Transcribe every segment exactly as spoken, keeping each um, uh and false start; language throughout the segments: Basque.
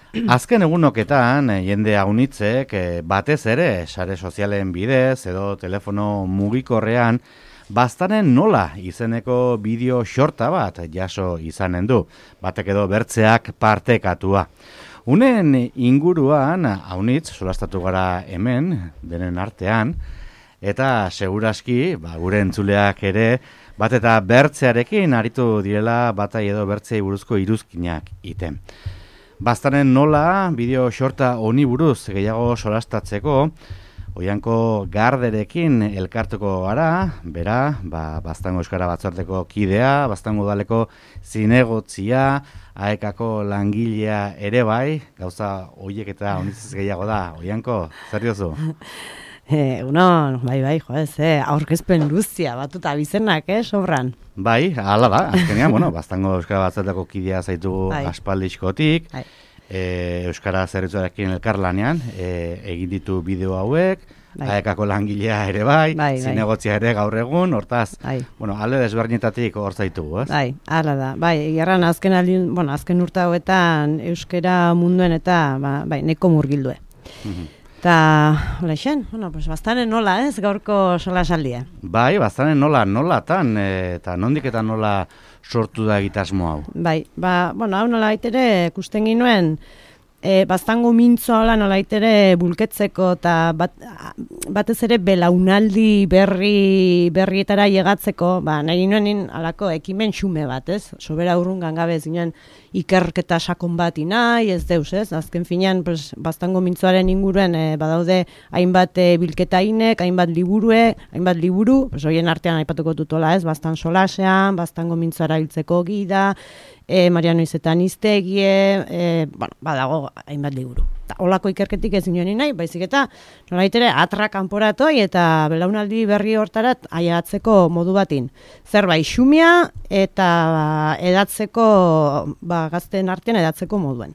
Azken egunoketan, jende haunitzek, batez ere, sare sozialen bidez edo telefono mugikorrean, baztanen nola izeneko bideo xorta bat jaso izanen du, batek edo bertzeak partekatua. Unen inguruan, haunitz, solastatu gara hemen, denen artean, eta seguraski, ba, gure entzuleak ere, bat eta bertzearekin aritu direla batai edo bertzei buruzko iruzkinak iten. Baztanen nola, bideo xorta honi buruz gehiago solastatzeko, Oianko Garderekin elkartuko gara, bera, ba, Baztango Euskara Batzordeko kidea, Baztango Udaleko zinegotzia, aekako langilea ere bai, gauza horiek eta honitz gehiago da. Oianko, zer diozu? Eh, uno, bai, bai, jo, ez, eh, aurkezpen luzia, batuta bizenak, eh, sobran. Bai, hala da, azkenean, bueno, Baztango Euskara Batzordeko kidea zaitu bai. aspaldizkotik, bai. E, Euskara zerbitzuarekin elkarlanean, e, egin ditu bideo hauek, bai. Aekako langilea ere bai, bai, bai. Zinegotzia ere gaur egun, hortaz, bai. Bueno, alde desberdinetatik hor zaitugu, ez? Bai, hala da, bai, gerran azken, aldin, bueno, azken urte hauetan Euskara munduen eta, ba, bai, neko murgildue. Mm-hmm. Eta, hola isen, bueno, pues baztanen nola, ez, gaurko sola saldia. Bai, baztanen nola, nola tan, eta nondik eta nola sortu da egitasmo hau. Bai, ba, bueno, hau nola itere, kusten ginuen, e, Baztango mintzo hola nola itere bulketzeko, eta bat, batez ere belaunaldi berri, berrietara llegatzeko, ba, nahi nuen alako ekimen xume bat, ez? Sobera urrun gangabe zinen ikerketa sakon bat inai, ez deus, ez? Azken finean, pues, Baztango mintzoaren inguruen e, badaude hainbat e, bilketa inek, hainbat liburue, hainbat liburu, pues, hoien artean aipatuko tutola, ez? Baztan solasean, Baztango mintzoara hiltzeko gida, e, Mariano Izetan iztegie, e, bueno, badago hainbat liburu. Ta, olako ikerketik ez inoen nahi, baizik eta nolaitere atra kanporatoi eta belaunaldi berri hortarat aiatzeko modu batin. Zerbait xumia eta edatzeko, ba, gazten artean edatzeko moduen.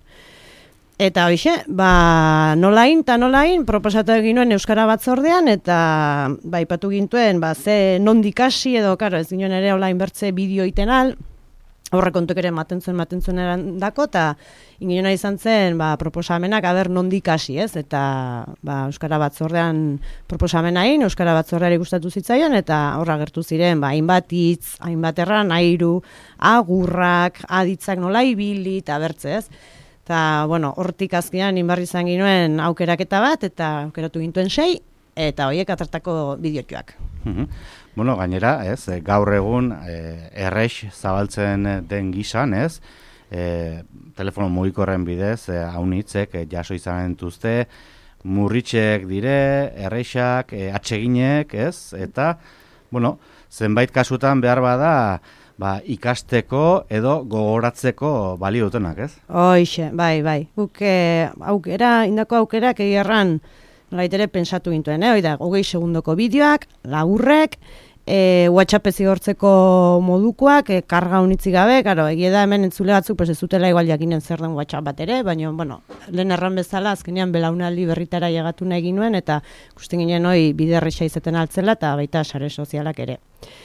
Eta hoxe, ba, nolain eta nolain proposatu egin nuen Euskara Batzordean eta ba, ipatu gintuen, ba, ze nondikasi edo, karo, ez ginen ere olain bertze bideo itenal, horre kontuk ere maten zuen, maten zuen erandako, eta ingeniona izan zen ba, proposamenak aber nondik hasi, ez? Eta ba, Euskara Batzordean proposamenain, Euskara Batzordeari gustatu zitzaion, eta horra gertu ziren, ba, hainbat hitz, hainbat erran, airu, agurrak, aditzak nola ibili, eta bertze, ez? Eta, bueno, hortik azkenean inbarri izan ginuen aukeraketa bat, eta aukeratu gintuen sei, eta horiek atartako bideotxoak. Mm-hmm. Bueno, gainera, ez, gaur egun e, errex zabaltzen den gizan, ez, e, telefono mugikorren bidez, e, haunitzek e, jaso izan entuzte, murritxek dire, errexak, e, atseginek, ez, eta, bueno, zenbait kasutan behar bada, ba, ikasteko edo gogoratzeko balio dutenak, ez? Hoixe, bai, bai, guk e, aukera, indako aukerak egerran, gaitere pensatu gintuen, eh? Oida, hogei segundoko bideoak, laburrek, e, WhatsApp zigortzeko modukoak, e, karga unitzi gabe, karo, egia da hemen entzule batzuk, pues ez zutela igual jakinen zer den WhatsApp bat ere, baina, bueno, lehen erran bezala, azkenean belaunaldi berritara llegatu nahi ginuen, eta ikusten ginen hoi bide erresa izeten altzela, eta baita sare sozialak ere.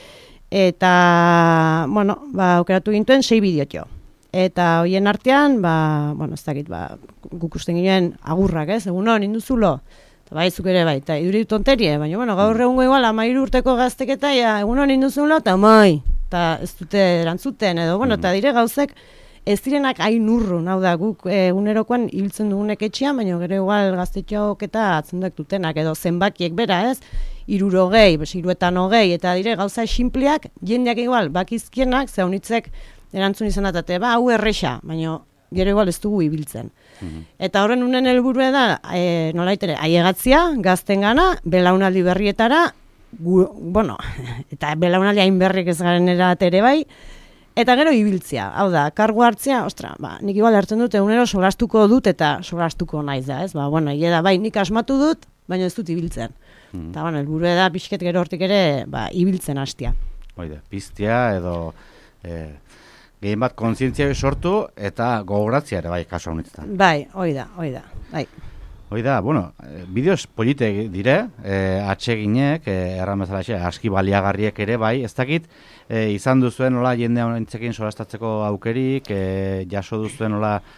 Eta, bueno, ba, aukeratu gintuen sei bideotxo. Eta hoien artean, ba, bueno, ez dakit, ba, guk usten ginen agurrak, ez, egun hon, induzulo, bai, zuk ere bai, eta iduri tonterie, baina, bueno, gaur egungo igual, amairu urteko gaztek eta ja, egun hon induzun lo, eta mai, eta ez dute erantzuten, edo, bueno, eta dire gauzek, ez direnak hain urrun, hau da, guk egunerokoan ibiltzen dugunek etxean, baina gero igual gaztetxoak eta atzendak dutenak, edo zenbakiek bera, ez, irurogei, bes, iruetan hogei, eta dire gauza xinpliak, jendeak igual, bakizkienak, ze honitzek erantzun izan datate, ba, hau erresa, baina gero igual ez dugu ibiltzen. Mm-hmm. Eta horren unen helburua da, e, nolaitere, aiegatzia, gazten gana, belaunaldi berrietara, gu, bueno, eta belaunaldi hain berrik ez garen erat ere bai, eta gero ibiltzia. Hau da, kargu hartzia, ostra, ba, nik igual hartzen dut, egunero solastuko dut eta solastuko naiz da, ez? Ba, bueno, egia da, bai, nik asmatu dut, baina ez dut ibiltzen. Mm-hmm. Eta, bueno, helburua da, pixket gero hortik ere, ba, ibiltzen hastia. Oide, piztia edo... E... Gehien bat kontzientzia sortu eta gogoratzia ere bai kasu honetan. Bai, hoi da, hoi da. Bai. Hoi da, bueno, bideoz polite dire, e, atseginek, e, erran bezala xe, aski baliagarriek ere bai, ez dakit, e, izan duzuen nola jende honentzekin solastatzeko aukerik, e, jaso duzuen nola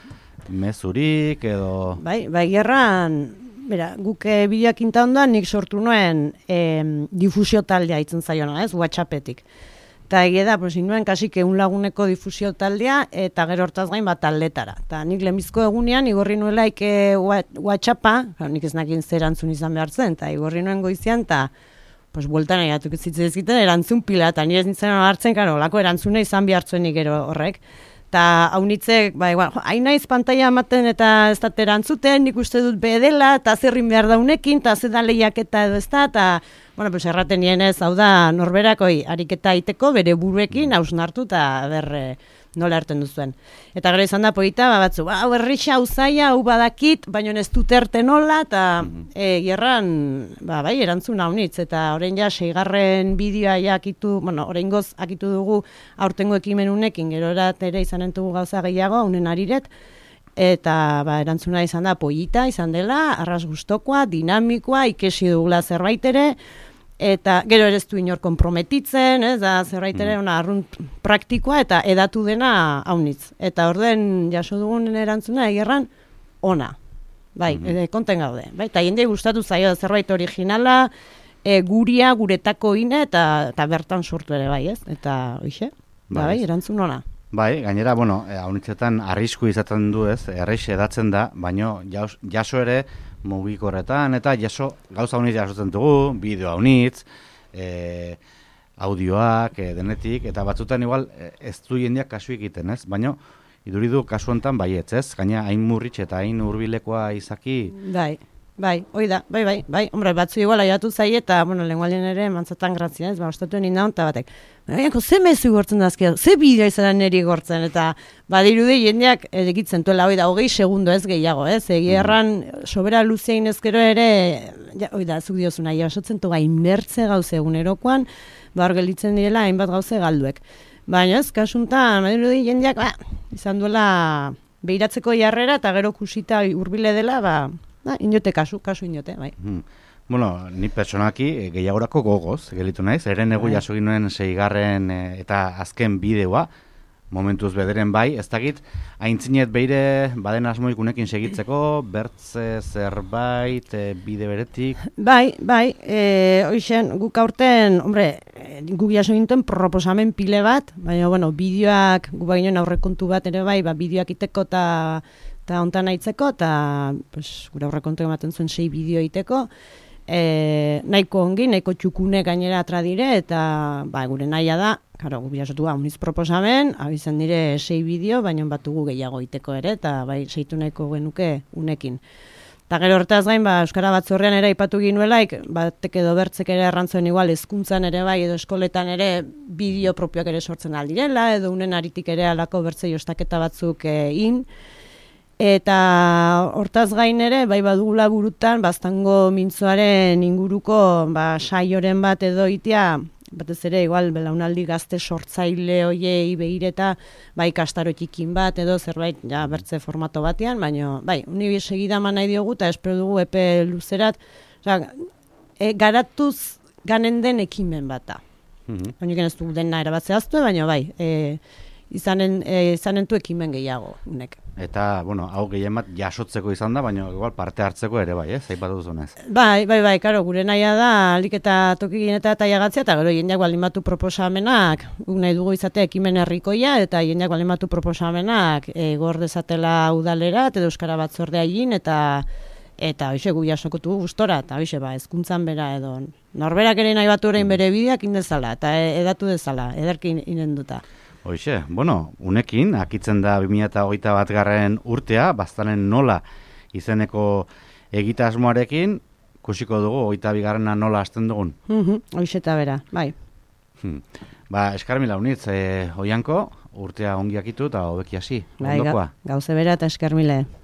mezurik edo... Bai, bai, gerran, bera, guk e, bideoak inta ondoan nik sortu nuen e, difusio taldea itzen zaiona, ez, WhatsAppetik. Eta egia da, pues, nuen kasik egun laguneko difusio taldea, eta gero hortaz gain bat taldetara. Eta nik lehenbizko egunean, igorri nuelaik e, WhatsAppa, nik ez nakin zer erantzun izan behar zen, eta igorri nuen goizian, eta pues, bueltan egin zitzen ezkiten erantzun pila, eta nire ez nintzen hartzen, karo, lako erantzuna izan behartzuenik gero horrek. Eta haunitzek, ba, igual, hain naiz pantaila ematen eta ez da erantzuten, nik uste dut bedela, eta zerrin behar daunekin, eta ze da lehiaketa edo ez da, eta, bueno, pues, erraten nien ez, hau da, norberakoi, ariketa iteko, bere buruekin, hausnartu, eta berre, nola hartzen duzuen. Eta gero izan da polita, ba, batzu, hau errixa, hau zaila, hau badakit, baina ez dut erte nola, eta e, gerran, ba, bai, erantzun haunitz, eta orain ja, seigarren bideoa ja akitu, bueno, orain goz akitu dugu aurtengo ekimen unekin, gero erat ere izan entugu gauza gehiago, unen ariret, eta ba, erantzuna izan da polita, izan dela, arras gustokoa, dinamikoa, ikesi dugula zerbait ere, eta gero ere ez du inor konprometitzen, ez da zerbait ere ona arrunt praktikoa eta edatu dena haunitz. Eta orden jaso dugun erantzuna egerran ona. Bai, mm -hmm. konten gaude. Bai, eta jendei gustatu zaio zerbait originala, e, guria, guretako ine eta, eta bertan sortu ere bai, ez? Eta hoixe, bai, bai, erantzun ona. Bai, gainera, bueno, haunitzetan arrisku izaten du ez, erreix edatzen da, baino jaus, jaso ere mugikorretan, eta jaso, gauza haunitz jasotzen dugu, bideo haunitz, e, audioak, e, denetik, eta batzutan igual ez du jendeak kasu egiten, ez? Baino, iduridu kasu honetan baietz, ez? Gaina hain murritx eta hain hurbilekoa izaki... Bai. Bai, hoi da, bai, bai, bai, hombre, batzu igual aiatu zaie eta, bueno, lengualien ere mantzatan grazia, ez, ba, ostatu egin daun, eta batek, baina, ze mezu gortzen dazkia, ze bidea izan niri gortzen, eta, badirudi jendeak egitzen tuela, hoi da, hogei segundo ez gehiago, ez, egierran, sobera luzein ezkero ere, ja, hoi da, zuk diozuna, jasotzen toga, inbertze gauze egunerokoan, ba, hor gelditzen direla, hainbat gauze galduek. Baina ez, kasuntan, badirudi jendeak, ba, izan duela, behiratzeko jarrera, eta gero kusita hurbile dela, ba, Da, inote kasu, kasu inote, bai. Hmm. Bueno, ni personaki gehiagorako gogoz, gelitu naiz, eren egu jaso ginoen seigarren e, eta azken bideoa, momentuz bederen bai, ez dakit, haintzinet beire baden asmoik unekin segitzeko, bertze zerbait, e, bide beretik? Bai, bai, e, hoixen, guk aurten, hombre, guk jaso gintuen proposamen pile bat, baina, bueno, bideoak, gu bainoen aurrekontu bat ere bai, ba, bideoak iteko eta eta hontan aitzeko, eta pues, gure aurrekontu ematen zuen sei bideo iteko, e, nahiko ongi, nahiko txukune gainera atra dire, eta ba, gure nahia da, karo, gu bilasotu hauniz proposamen, hau izan dire sei bideo, baina batugu gehiago iteko ere, eta bai, seitu nahiko genuke unekin. Eta gero hortaz gain, ba, Euskara Batzordean ere aipatu ginuelaik, batek edo bertzek ere arrantzuen igual, hezkuntzan ere bai, edo eskoletan ere bideo propioak ere sortzen aldirela, edo unen aritik ere alako bertze jostaketa batzuk egin, eta hortaz gain ere, bai badugula burutan, baztango mintzoaren inguruko ba, saioren bat edo itea, batez ere, igual, belaunaldi gazte sortzaile hoiei behireta, bai kastaro txikin bat edo zerbait, ja, bertze formato batean, baina, bai, uni segidaman nahi diogu, eta espero dugu epe luzerat, oza, e, garatuz ganen den ekimen bata. Mm-hmm. Honiken ez du dena erabatzea baina bai, e, izanen, e, izanen du ekimen gehiago, unek. Eta, bueno, hau gehien bat jasotzeko izan da, baina igual parte hartzeko ere bai, ez? Aipatu duzunez. Bai, bai, bai, karo, gure nahia da, alik eta tokigin eta taiagatzea, eta gero jendeak baldin batu proposamenak, guk nahi dugu izate ekimen herrikoia, eta jendeak baldin batu proposamenak e, gor dezatela udalera, eta Euskara Batzordea egin, eta eta hoxe gu jasokotu gustora, eta hoxe, ba, hezkuntzan bera edo, norberak ere nahi batu orain bere bideak indezala, eta edatu dezala, ederkin inenduta. Hoixe, bueno, unekin, akitzen da bi mila hogeita bat garren urtea, baztanen nola izeneko egitasmoarekin, kusiko dugu, hogeita bigarrena nola hasten dugun. Hoixe eta bera, bai. Hmm. Ba, eskarmila unitz, eh, oianko, urtea ongi akitu eta hobeki hasi. Bai, ga, gauze bera eta eskarmile.